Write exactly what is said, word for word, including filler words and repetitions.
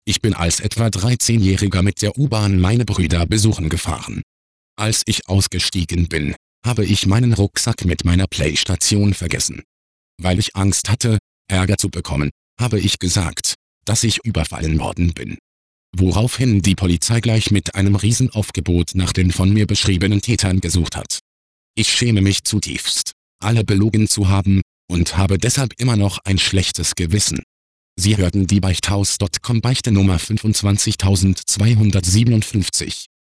Ich bin als etwa dreizehnjähriger mit der U-Bahn meine Brüder besuchen gefahren. Als ich ausgestiegen bin, habe ich meinen Rucksack mit meiner Playstation vergessen. Weil ich Angst hatte, Ärger zu bekommen, habe ich gesagt, dass ich überfallen worden bin. Woraufhin die Polizei gleich mit einem Riesenaufgebot nach den von mir beschriebenen Tätern gesucht hat. Ich schäme mich zutiefst, alle belogen zu haben, und habe deshalb immer noch ein schlechtes Gewissen. Sie hörten die Beichthaus Punkt com Beichte Nummer fünfundzwanzigtausendzweihundertsiebenundfünfzig.